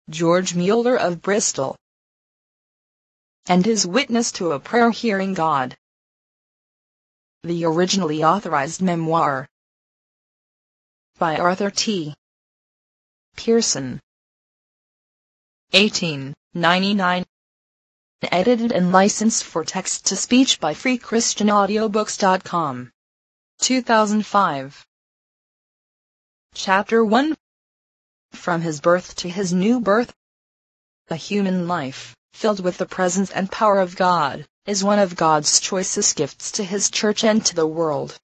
George Mueller of Bristol, and his witness to a prayer hearing God. The originally authorized memoir by Arthur T. Pierson, 1899. Edited and licensed for text-to-speech by FreeChristianAudiobooks.com. 2005. Chapter 1. From his birth to his new birth. A human life, filled with the presence and power of God, is one of God's choicest gifts to his church and to the world.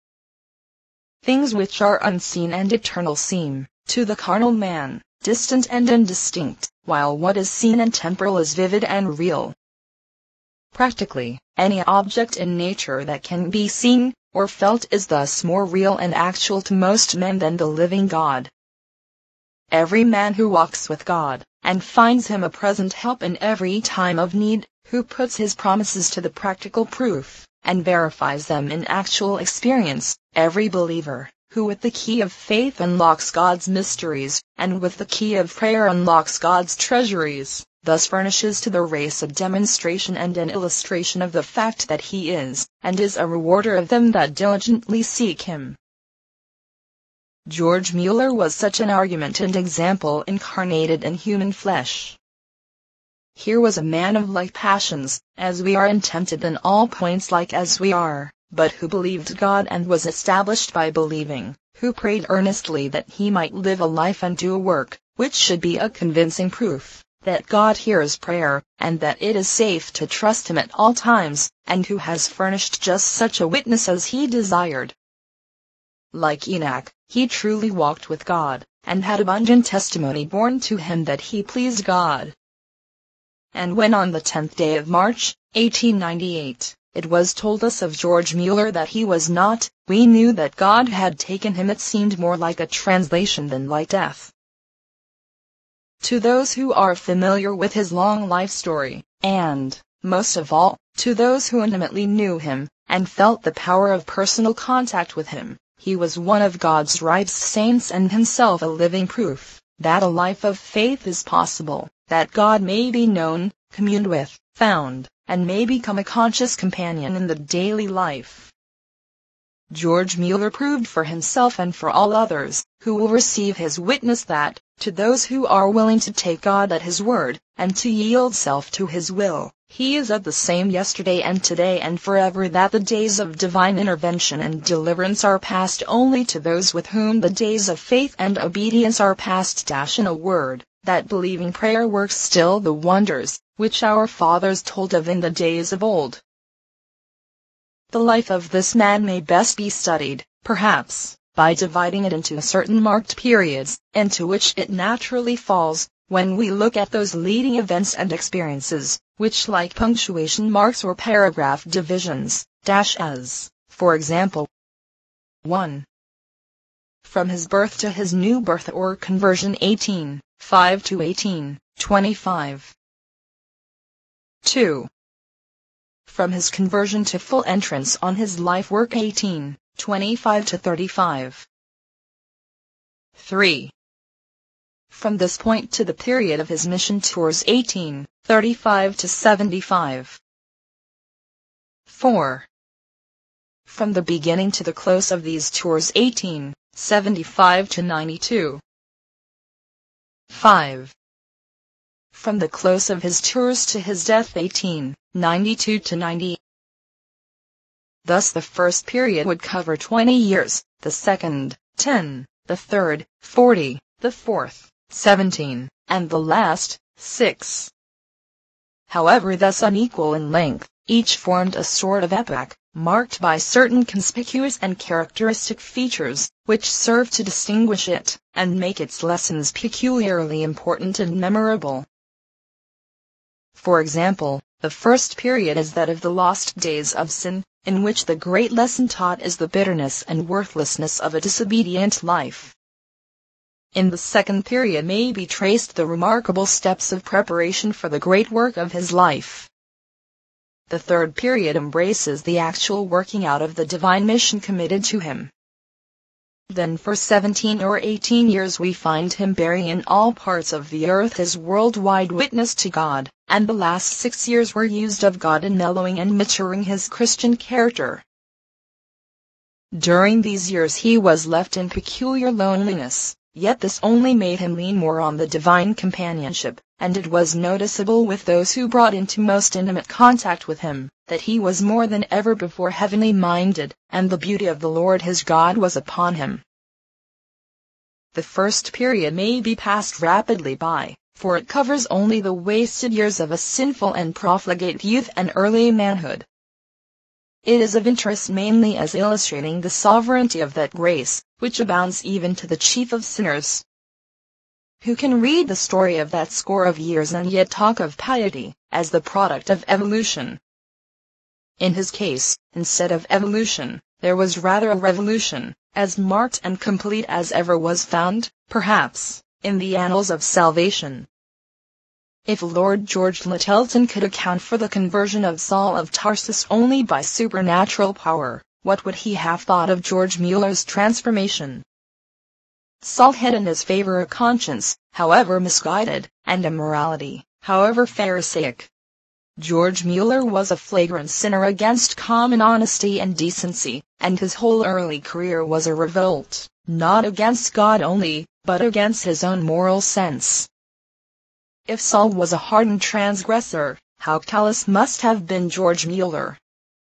Things which are unseen and eternal seem, to the carnal man, distant and indistinct, while what is seen and temporal is vivid and real. Practically, any object in nature that can be seen or felt is thus more real and actual to most men than the living God. Every man who walks with God, and finds him a present help in every time of need, who puts his promises to the practical proof, and verifies them in actual experience, every believer, who with the key of faith unlocks God's mysteries, and with the key of prayer unlocks God's treasuries, thus furnishes to the race a demonstration and an illustration of the fact that he is, and is a rewarder of them that diligently seek him. George Mueller was such an argument and example incarnated in human flesh. Here was a man of like passions, as we are, and tempted in all points like as we are, but who believed God and was established by believing, who prayed earnestly that he might live a life and do a work, which should be a convincing proof that God hears prayer, and that it is safe to trust him at all times, and who has furnished just such a witness as he desired. Like Enoch, he truly walked with God, and had abundant testimony borne to him that he pleased God. And when on the 10th day of March, 1898, it was told us of George Mueller that he was not, we knew that God had taken him. It seemed more like a translation than like death. To those who are familiar with his long life story, and, most of all, to those who intimately knew him, and felt the power of personal contact with him, he was one of God's ripest saints and himself a living proof that a life of faith is possible, that God may be known, communed with, found, and may become a conscious companion in the daily life. George Mueller proved for himself and for all others, who will receive his witness, that, to those who are willing to take God at his word, and to yield self to his will, he is the same yesterday and today and forever, that the days of divine intervention and deliverance are past only to those with whom the days of faith and obedience are past. In a word, that believing prayer works still the wonders, which our fathers told of in the days of old. The life of this man may best be studied, perhaps, by dividing it into certain marked periods, into which it naturally falls, when we look at those leading events and experiences, which like punctuation marks or paragraph divisions, as, for example, 1. From his birth to his new birth or conversion 18:5 to 18:25. 2. From his conversion to full entrance on his life work 18:25 to 35. 3. From this point to the period of his mission tours 18:35 to 75. 4. From the beginning to the close of these tours 18:75 to 92. 5. From the close of his tours to his death 1892 to 90. Thus the first period would cover 20 years, the second, 10, the third, 40, the fourth, 17, and the last, 6. However thus unequal in length, each formed a sort of epoch, marked by certain conspicuous and characteristic features, which serve to distinguish it, and make its lessons peculiarly important and memorable. For example, the first period is that of the lost days of sin, in which the great lesson taught is the bitterness and worthlessness of a disobedient life. In the second period may be traced the remarkable steps of preparation for the great work of his life. The third period embraces the actual working out of the divine mission committed to him. Then for 17 or 18 years we find him bearing in all parts of the earth his worldwide witness to God, and the last 6 years were used of God in mellowing and maturing his Christian character. During these years he was left in peculiar loneliness, yet this only made him lean more on the divine companionship, and it was noticeable with those who brought into most intimate contact with him, that he was more than ever before heavenly minded, and the beauty of the Lord his God was upon him. The first period may be passed rapidly by, for it covers only the wasted years of a sinful and profligate youth and early manhood. It is of interest mainly as illustrating the sovereignty of that grace, which abounds even to the chief of sinners. Who can read the story of that score of years and yet talk of piety as the product of evolution? In his case, instead of evolution, there was rather a revolution, as marked and complete as ever was found, perhaps, in the annals of salvation. If Lord George Lyttelton could account for the conversion of Saul of Tarsus only by supernatural power, what would he have thought of George Muller's transformation? Saul had in his favor a conscience, however misguided, and a morality, however pharisaic. George Muller was a flagrant sinner against common honesty and decency, and his whole early career was a revolt, not against God only, but against his own moral sense. If Saul was a hardened transgressor, how callous must have been George Muller.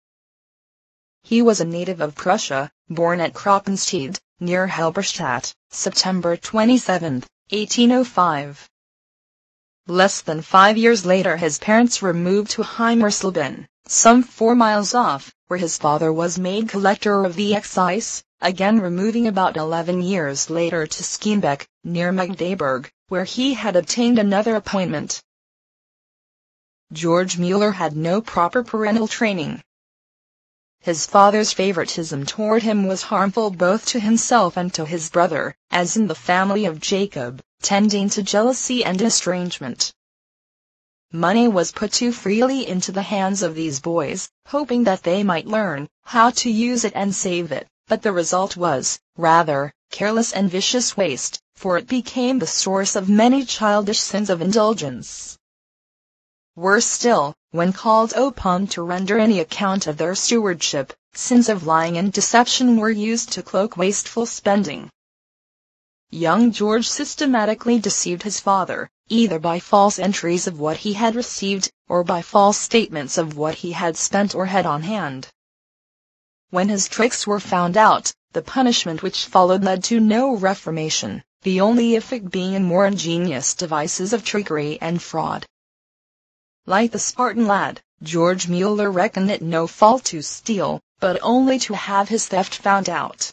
He was a native of Prussia, born at Kroppenstedt, near Halberstadt, September 27, 1805. Less than 5 years later his parents removed to Heimersleben, some 4 miles off, where his father was made collector of the excise, again removing about 11 years later to Skeenbeck, near Magdeburg, where he had obtained another appointment. George Muller had no proper parental training. His father's favoritism toward him was harmful both to himself and to his brother, as in the family of Jacob, tending to jealousy and estrangement. Money was put too freely into the hands of these boys, hoping that they might learn how to use it and save it, but the result was, rather, careless and vicious waste, for it became the source of many childish sins of indulgence. Worse still, when called upon to render any account of their stewardship, sins of lying and deception were used to cloak wasteful spending. Young George systematically deceived his father, either by false entries of what he had received, or by false statements of what he had spent or had on hand. When his tricks were found out, the punishment which followed led to no reformation, the only effect being in more ingenious devices of trickery and fraud. Like the Spartan lad, George Muller reckoned it no fault to steal, but only to have his theft found out.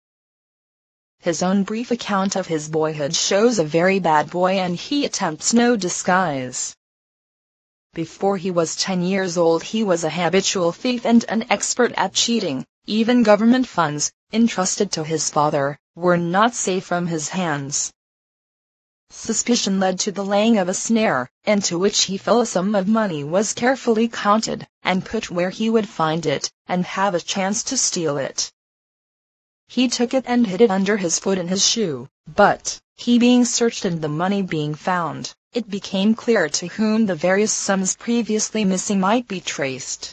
His own brief account of his boyhood shows a very bad boy, and he attempts no disguise. Before he was 10 years old he was a habitual thief and an expert at cheating. Even government funds, entrusted to his father, were not safe from his hands. Suspicion led to the laying of a snare, into which he fell. A sum of money was carefully counted, and put where he would find it, and have a chance to steal it. He took it and hid it under his foot in his shoe, but, he being searched and the money being found, it became clear to whom the various sums previously missing might be traced.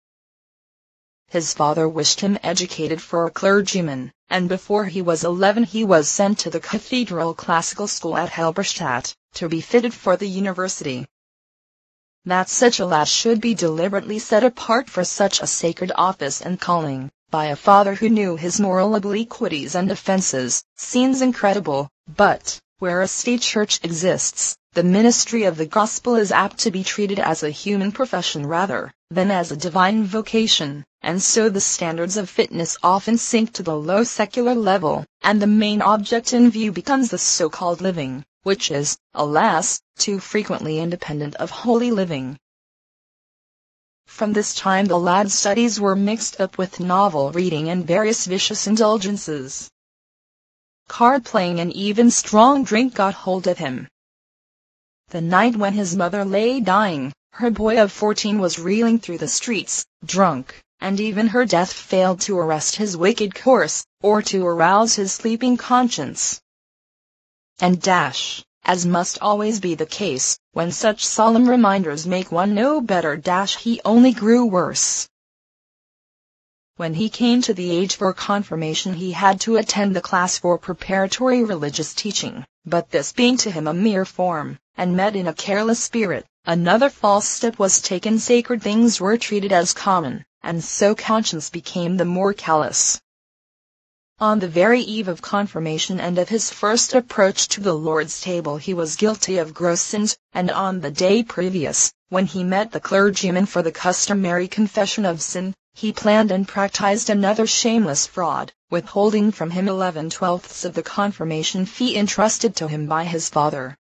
His father wished him educated for a clergyman, and before he was 11 he was sent to the Cathedral Classical School at Halberstadt, to be fitted for the university. That such a lad should be deliberately set apart for such a sacred office and calling, by a father who knew his moral obliquities and offenses, seems incredible, but, where a state church exists, the ministry of the gospel is apt to be treated as a human profession rather than as a divine vocation, and so the standards of fitness often sink to the low secular level, and the main object in view becomes the so-called living, which is, alas, too frequently independent of holy living. From this time the lad's studies were mixed up with novel reading and various vicious indulgences. Card-playing and even strong drink got hold of him. The night when his mother lay dying, her boy of 14 was reeling through the streets, drunk, and even her death failed to arrest his wicked course, or to arouse his sleeping conscience. And as must always be the case, when such solemn reminders make one know better, he only grew worse. When he came to the age for confirmation, he had to attend the class for preparatory religious teaching, but this being to him a mere form, and met in a careless spirit, another false step was taken. Sacred things were treated as common, and so conscience became the more callous. On the very eve of confirmation and of his first approach to the Lord's table, he was guilty of gross sins, and on the day previous, when he met the clergyman for the customary confession of sin, he planned and practiced another shameless fraud, withholding from him 11/12 of the confirmation fee entrusted to him by his father.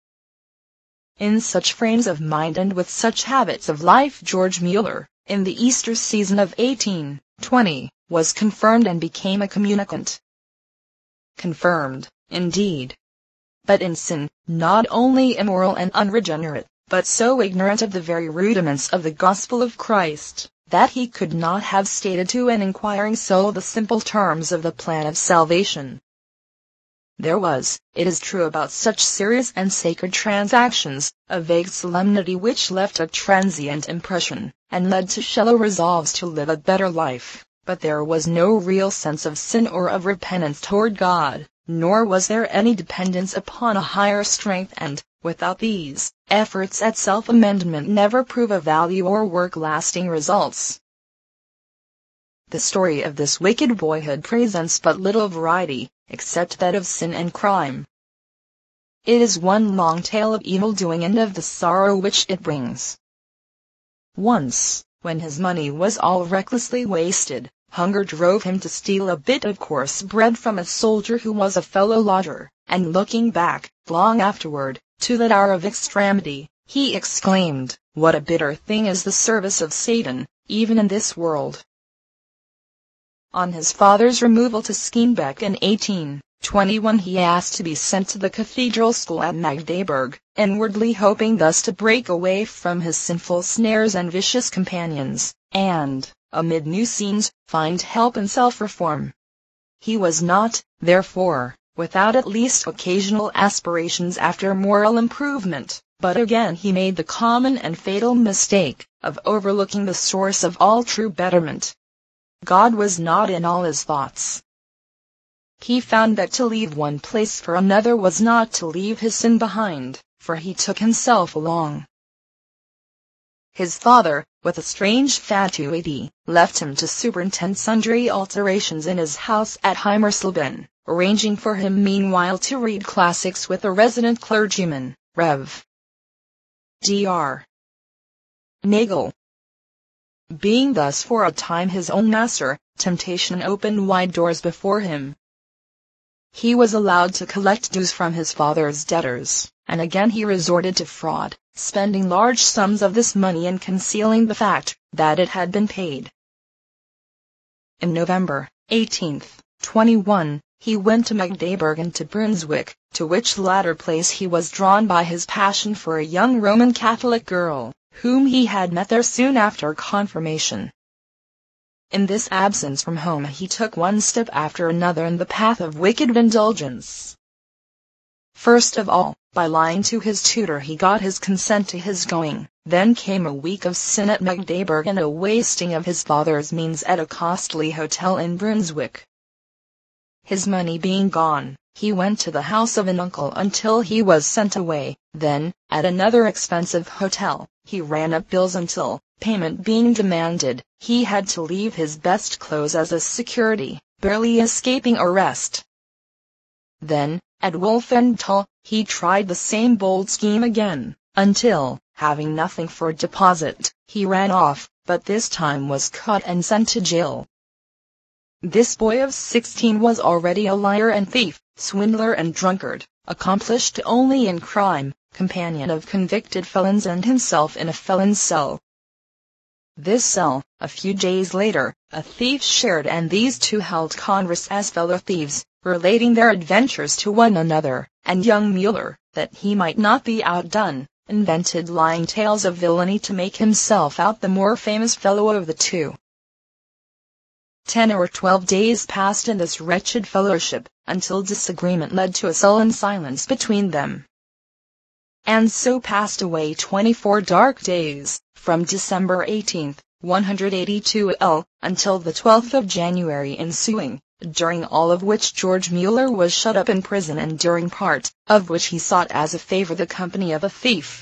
In such frames of mind and with such habits of life, George Mueller, in the Easter season of 1820, was confirmed and became a communicant. Confirmed, indeed, but in sin, not only immoral and unregenerate, but so ignorant of the very rudiments of the gospel of Christ, that he could not have stated to an inquiring soul the simple terms of the plan of salvation. There was, it is true, about such serious and sacred transactions, a vague solemnity which left a transient impression, and led to shallow resolves to live a better life, but there was no real sense of sin or of repentance toward God, nor was there any dependence upon a higher strength, and, without these, efforts at self-amendment never prove of value or work lasting results. The story of this wicked boyhood presents but little variety, except that of sin and crime. It is one long tale of evil doing and of the sorrow which it brings. Once, when his money was all recklessly wasted, hunger drove him to steal a bit of coarse bread from a soldier who was a fellow lodger, and looking back, long afterward, to that hour of extremity, he exclaimed, "What a bitter thing is the service of Satan, even in this world!" On his father's removal to Skeenbeck in 1821, he asked to be sent to the cathedral school at Magdeburg, inwardly hoping thus to break away from his sinful snares and vicious companions, and, amid new scenes, find help in self-reform. He was not, therefore, without at least occasional aspirations after moral improvement, but again he made the common and fatal mistake of overlooking the source of all true betterment. God was not in all his thoughts. He found that to leave one place for another was not to leave his sin behind, for he took himself along. His father, with a strange fatuity, left him to superintend sundry alterations in his house at Heimersleben, arranging for him meanwhile to read classics with a resident clergyman, Rev. Dr. Nagel. Being thus for a time his own master, temptation opened wide doors before him. He was allowed to collect dues from his father's debtors, and again he resorted to fraud, spending large sums of this money and concealing the fact that it had been paid. In November 1821, he went to Magdeburg and to Brunswick, to which latter place he was drawn by his passion for a young Roman Catholic girl, whom he had met there soon after confirmation. In this absence from home he took one step after another in the path of wicked indulgence. First of all, by lying to his tutor he got his consent to his going, then came a week of sin at Magdeburg and a wasting of his father's means at a costly hotel in Brunswick. His money being gone, he went to the house of an uncle until he was sent away, then, at another expensive hotel, he ran up bills until, payment being demanded, he had to leave his best clothes as a security, barely escaping arrest. Then, at Wolfenthal, he tried the same bold scheme again, until, having nothing for deposit, he ran off, but this time was caught and sent to jail. This boy of 16 was already a liar and thief, swindler and drunkard, accomplished only in crime, companion of convicted felons and himself in a felon's cell. This cell, a few days later, a thief shared, and these two held converse as fellow thieves, relating their adventures to one another, and young Mueller, that he might not be outdone, invented lying tales of villainy to make himself out the more famous fellow of the two. 10 or 12 days passed in this wretched fellowship, until disagreement led to a sullen silence between them. And so passed away 24 dark days, from December 18, 182 L, until the 12th of January ensuing, during all of which George Mueller was shut up in prison, and during part of which he sought as a favor the company of a thief.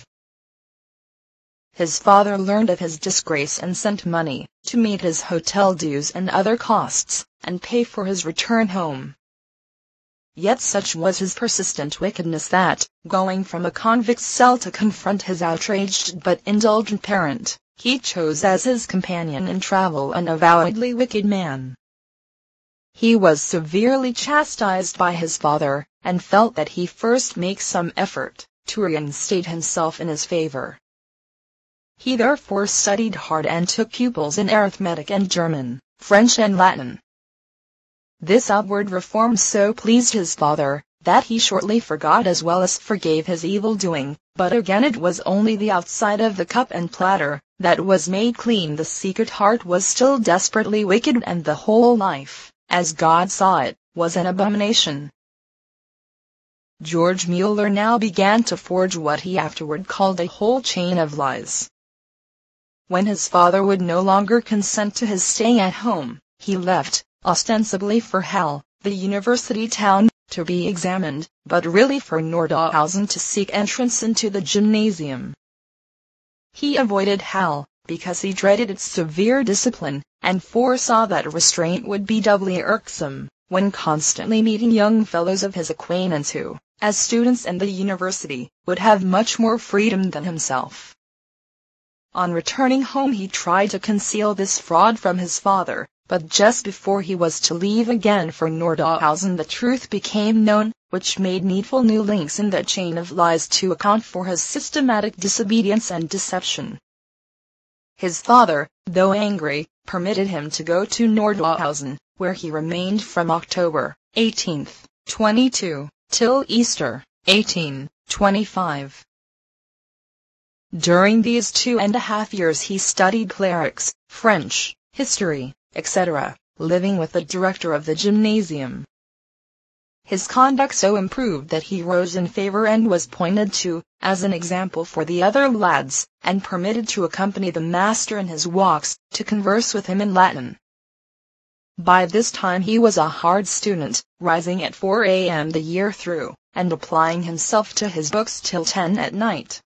His father learned of his disgrace and sent money to meet his hotel dues and other costs, and pay for his return home. Yet such was his persistent wickedness that, going from a convict's cell to confront his outraged but indulgent parent, he chose as his companion in travel an avowedly wicked man. He was severely chastised by his father, and felt that he first make some effort to reinstate himself in his favor. He therefore studied hard and took pupils in arithmetic and German, French and Latin. This outward reform so pleased his father, that he shortly forgot as well as forgave his evil doing, but again it was only the outside of the cup and platter that was made clean. The secret heart was still desperately wicked, and the whole life, as God saw it, was an abomination. George Mueller now began to forge what he afterward called a whole chain of lies. When his father would no longer consent to his staying at home, he left, ostensibly for Halle, the university town, to be examined, but really for Nordhausen to seek entrance into the gymnasium. He avoided Halle, because he dreaded its severe discipline, and foresaw that restraint would be doubly irksome, when constantly meeting young fellows of his acquaintance who, as students in the university, would have much more freedom than himself. On returning home he tried to conceal this fraud from his father, but just before he was to leave again for Nordhausen the truth became known, which made needful new links in that chain of lies to account for his systematic disobedience and deception. His father, though angry, permitted him to go to Nordhausen, where he remained from October 18, 22, till Easter 1825. During these 2.5 years he studied clerics, French, history, etc., living with the director of the gymnasium. His conduct so improved that he rose in favor and was pointed to as an example for the other lads, and permitted to accompany the master in his walks, to converse with him in Latin. By this time he was a hard student, rising at 4 a.m. the year through, and applying himself to his books till 10 at night.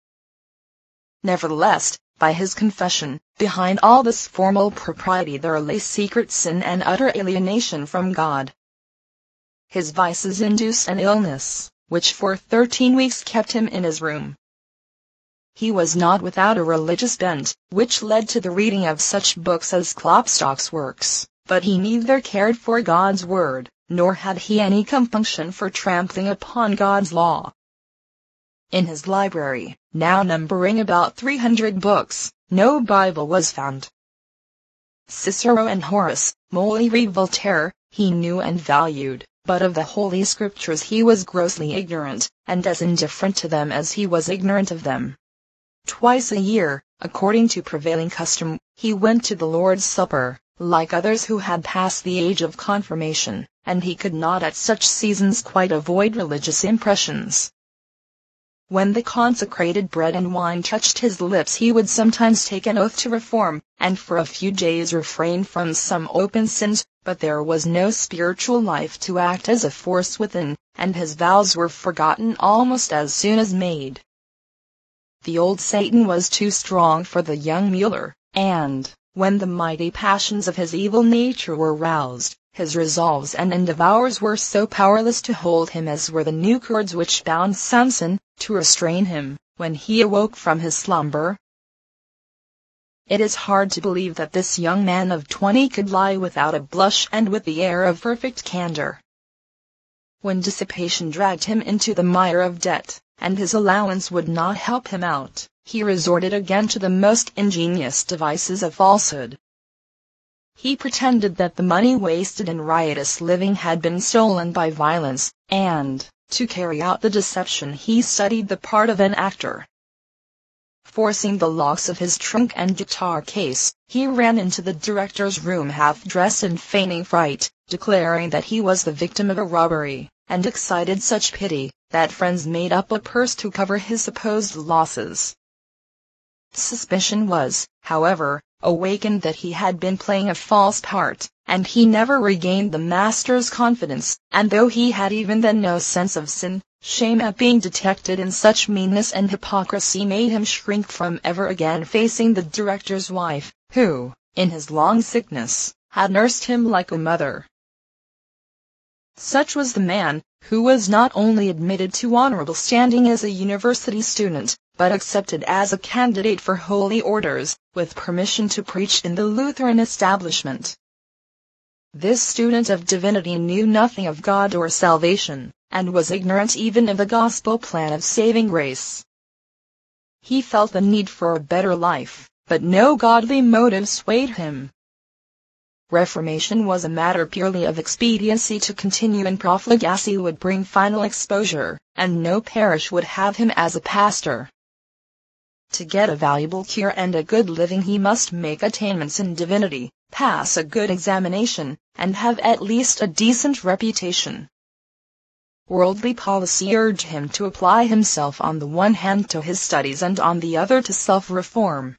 Nevertheless, by his confession, behind all this formal propriety there lay secret sin and utter alienation from God. His vices induced an illness, which for 13 weeks kept him in his room. He was not without a religious bent, which led to the reading of such books as Klopstock's works, but he neither cared for God's word, nor had he any compunction for trampling upon God's law. In his library, now numbering about 300 books, no Bible was found. Cicero and Horace, Molière, Voltaire, he knew and valued, but of the Holy Scriptures he was grossly ignorant, and as indifferent to them as he was ignorant of them. Twice a year, according to prevailing custom, he went to the Lord's Supper, like others who had passed the age of confirmation, and he could not at such seasons quite avoid religious impressions. When the consecrated bread and wine touched his lips he would sometimes take an oath to reform, and for a few days refrain from some open sins, but there was no spiritual life to act as a force within, and his vows were forgotten almost as soon as made. The old Satan was too strong for the young Mueller, and, when the mighty passions of his evil nature were roused, his resolves and endeavors were so powerless to hold him as were the new cords which bound Samson, to restrain him, when he awoke from his slumber. It is hard to believe that this young man of 20 could lie without a blush and with the air of perfect candor. When dissipation dragged him into the mire of debt, and his allowance would not help him out, he resorted again to the most ingenious devices of falsehood. He pretended that the money wasted in riotous living had been stolen by violence, and, to carry out the deception he studied the part of an actor. Forcing the locks of his trunk and guitar case, he ran into the director's room half-dressed and feigning fright, declaring that he was the victim of a robbery, and excited such pity, that friends made up a purse to cover his supposed losses. Suspicion was, however, awakened that he had been playing a false part, and he never regained the master's confidence, and though he had even then no sense of sin, shame at being detected in such meanness and hypocrisy made him shrink from ever again facing the director's wife, who, in his long sickness, had nursed him like a mother. Such was the man, who was not only admitted to honorable standing as a university student, but accepted as a candidate for holy orders, with permission to preach in the Lutheran establishment. This student of divinity knew nothing of God or salvation, and was ignorant even of the gospel plan of saving grace. He felt the need for a better life, but no godly motive swayed him. Reformation was a matter purely of expediency. To continue in profligacy would bring final exposure, and no parish would have him as a pastor. To get a valuable cure and a good living he must make attainments in divinity, pass a good examination, and have at least a decent reputation. Worldly policy urged him to apply himself on the one hand to his studies and on the other to self-reform.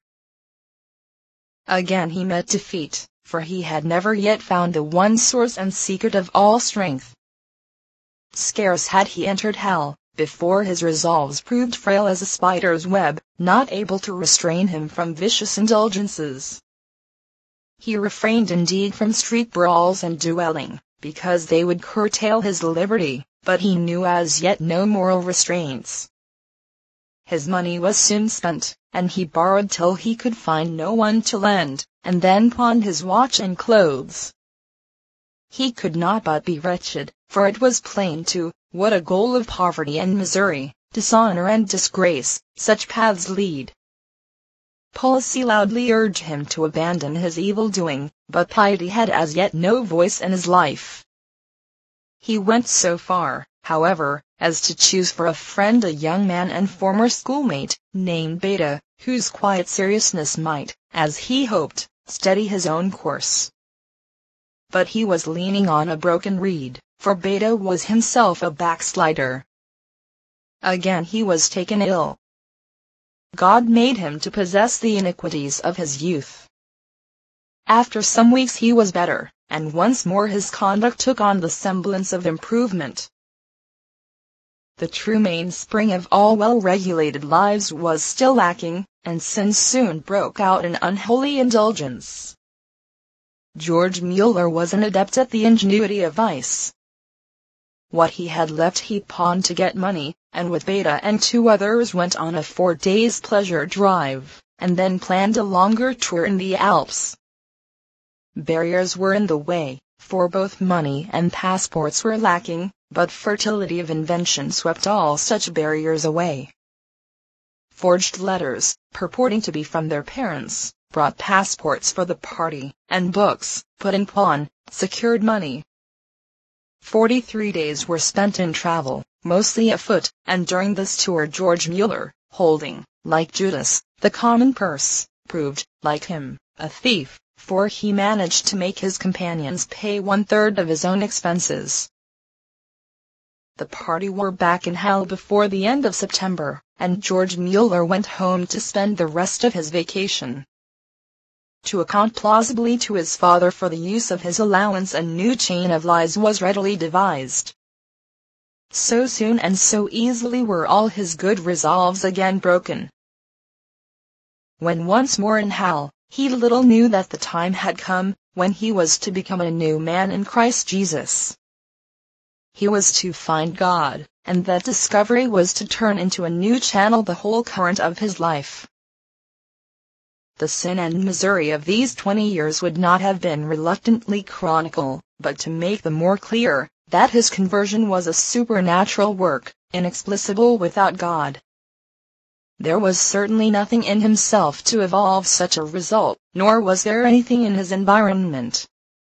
Again he met defeat, for he had never yet found the one source and secret of all strength. Scarce had he entered hell, before his resolves proved frail as a spider's web, not able to restrain him from vicious indulgences. He refrained indeed from street brawls and duelling, because they would curtail his liberty, but he knew as yet no moral restraints. His money was soon spent, and he borrowed till he could find no one to lend, and then pawned his watch and clothes. He could not but be wretched, for it was plain to what a goal of poverty and misery, dishonor and disgrace, such paths lead. Policy loudly urged him to abandon his evil-doing, but piety had as yet no voice in his life. He went so far, however, as to choose for a friend a young man and former schoolmate, named Beda, whose quiet seriousness might, as he hoped, steady his own course. But he was leaning on a broken reed, for Beda was himself a backslider. Again he was taken ill. God made him to possess the iniquities of his youth. After some weeks he was better, and once more his conduct took on the semblance of improvement. The true mainspring of all well-regulated lives was still lacking, and sin soon broke out in unholy indulgence. George Mueller was an adept at the ingenuity of vice. What he had left he pawned to get money, and with Beda and 2 others went on a 4 days pleasure drive, and then planned a longer tour in the Alps. Barriers were in the way, for both money and passports were lacking, but fertility of invention swept all such barriers away. Forged letters, purporting to be from their parents, brought passports for the party, and books, put in pawn, secured money. 43 days were spent in travel, mostly afoot, and during this tour George Mueller, holding, like Judas, the common purse, proved, like him, a thief, for he managed to make his companions pay 1/3 of his own expenses. The party were back in hell before the end of September, and George Mueller went home to spend the rest of his vacation. To account plausibly to his father for the use of his allowance a new chain of lies was readily devised. So soon and so easily were all his good resolves again broken. When once more in hell, he little knew that the time had come, when he was to become a new man in Christ Jesus. He was to find God, and that discovery was to turn into a new channel the whole current of his life. The sin and misery of these 20 years would not have been reluctantly chronicled, but to make the more clear, that his conversion was a supernatural work, inexplicable without God. There was certainly nothing in himself to evolve such a result, nor was there anything in his environment.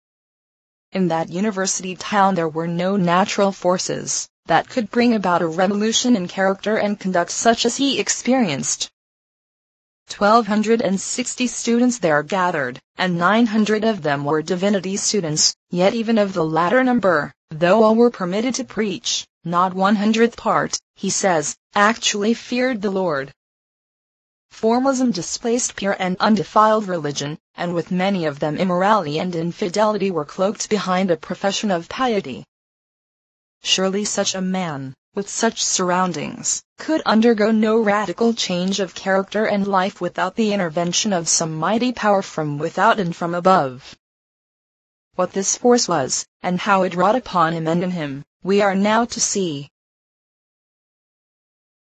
In that university town there were no natural forces that could bring about a revolution in character and conduct such as he experienced. 1,260 students there gathered, and 900 of them were divinity students, yet even of the latter number, though all were permitted to preach, not 1/100th part, he says, actually feared the Lord. Formalism displaced pure and undefiled religion, and with many of them immorality and infidelity were cloaked behind a profession of piety. Surely such a man, with such surroundings, could undergo no radical change of character and life without the intervention of some mighty power from without and from above. What this force was, and how it wrought upon him and in him, we are now to see.